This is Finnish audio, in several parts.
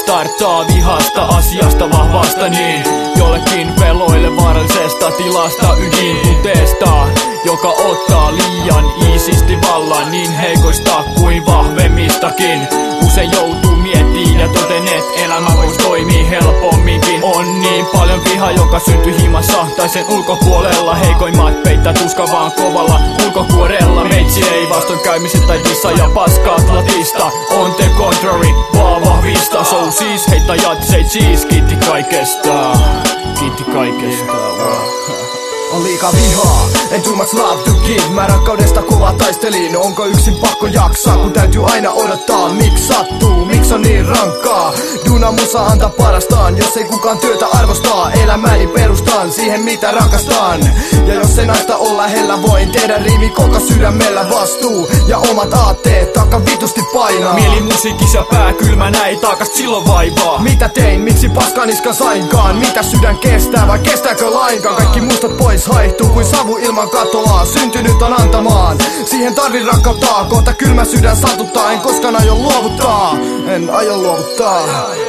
starttaa vihasta, asiasta vahvasta niin. Jollekin peloille vaarallisesta tilasta ydintunteesta, joka ottaa liian iisisti vallan niin heikoista kuin vahvemmistakin. Usein joutuu miettiin ja toten, et elämä vois toimii helpomminkin. On niin paljon vihaa, joka syntyy himassa tai sen ulkopuolella. Heikoimmat peittää tuska vaan kovalla ulkokuorella. Meitsi ei vastoinkäymiset tai dissa ja paskat latista. On the contrary, vaan vahvista. So siis heittäjät siis kiitti kaikesta. Kiitti kaikesta. On liikaa vihaa, en too much love to give. Mä rakkaudesta kova taistelin, onko yksin pakko jaksaa? Kun täytyy aina odottaa, miksi sattuu, miksi on niin rankkaa? Duuna musa antaa parastaan, jos ei kukaan työtä arvostaa. Elämäni perustan siihen mitä rakastan. Ja jos ei naista ole lähellä, voin tehdä riimi koko sydämellä. Vastuu ja omat aatteet taakka vitusti painaa. Mieli musiikissa pää kylmänä, ei taakast silloin vaivaa. Mitä tein, miksi paskaniska sainkaan? Mitä sydän kestää vai kestääkö lainkaan? Kaikki mustat pois haihtuu kuin savu ilman katoaa. Syntynyt on antamaan, siihen tarvin rakkauttaa. Kohta kylmä sydän satuttaa, en koskaan aio luovuttaa. En aio luovuttaa.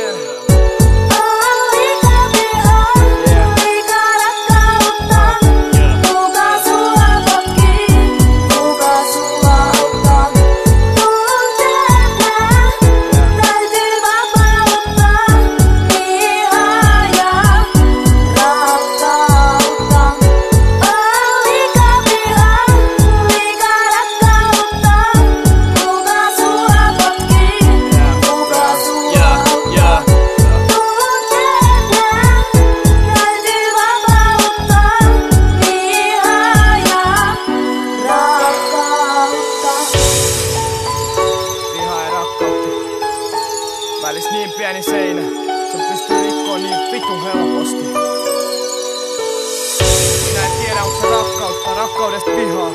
Välis niin pieni seinä, se pystyy rikkoon niin vitun helposti. Minä en tiedä onko se rakkautta, rakkaudesta vihaa.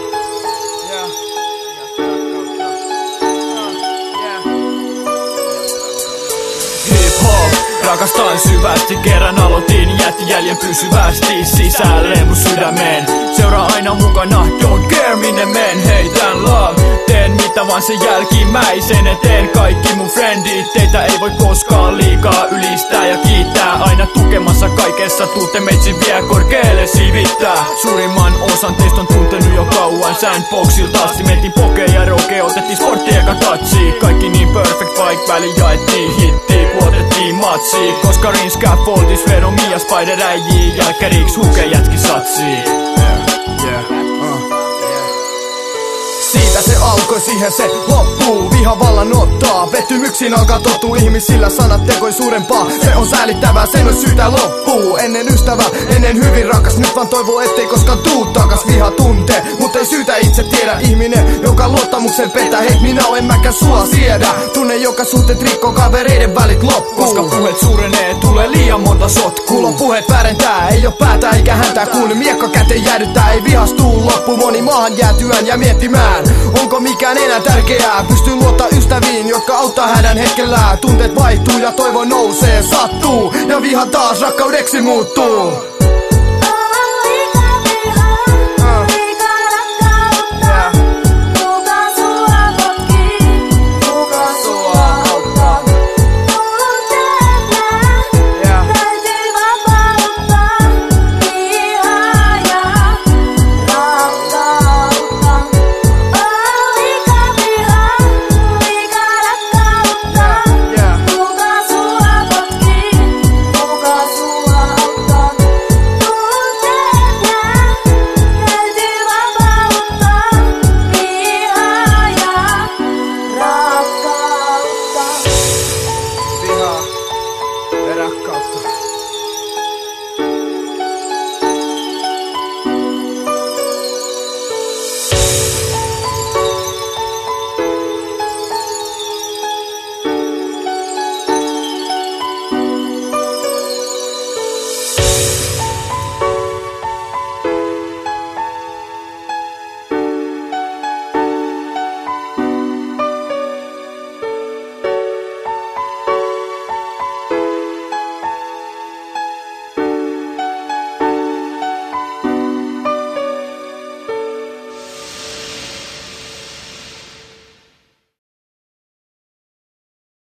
Rakastan syvästi, kerran aloitin, jätti jäljen pysyvästi sisälle mun sydämeen. Seuraa aina mukana, don't care minne men, heitän love. Teen mitä vaan sen jälkimmäisen eteen, kaikki mun friendit. Teitä ei voi koskaan liikaa ylistää ja kiittää. Aina tukemassa kaikessa, tuutte meitsi vie korkealle sivittää. Suurimman osan teistä on tuntenut jo kauan Sandboxilta asti. Mentiin pokea ja roke, otettiin sportti eka touchi. Kaikki niin perfect, vaik väli jaettiin hitti, puotettiin matsi. Koska rin scaffoldis Venomia Spider-äijii, jälkäriks huke jätki satsii. Siitä se alkoi, siihen se loppuu. Viha vallan ottaa, pettymyksiin alkaa tottua. Ihmisillä sanat tekoi suurempaa, se on säälittävää, sen on syytä loppuu. Ennen ystävä, ennen hyvin rakas, nyt vaan toivoo ettei koskaan tuu takas. Viha tuntee, mut ei syytä itse tiedä. Ihminen, joka luottamuksen petää, hei minä en mäkään sua siedä. Tunne, joka suhteet rikkoo, kavereiden välit loppuu. Koska puheet suurenee, tulee liian monta sotkua. Kuulon puheet väärentää, ei oo päätä eikä häntää. Kun miekka käteen jäädyttää, ei vihastuu loppu. Moni maahan jäätyään ja miettimään, onko mikään enää tärkeää? Pystyy luottaa ystäviin, jotka auttaa hädän hetkellä. Tunteet vaihtuu ja toivo nousee, sattuu. Ja viha taas rakkaudeksi muuttuu.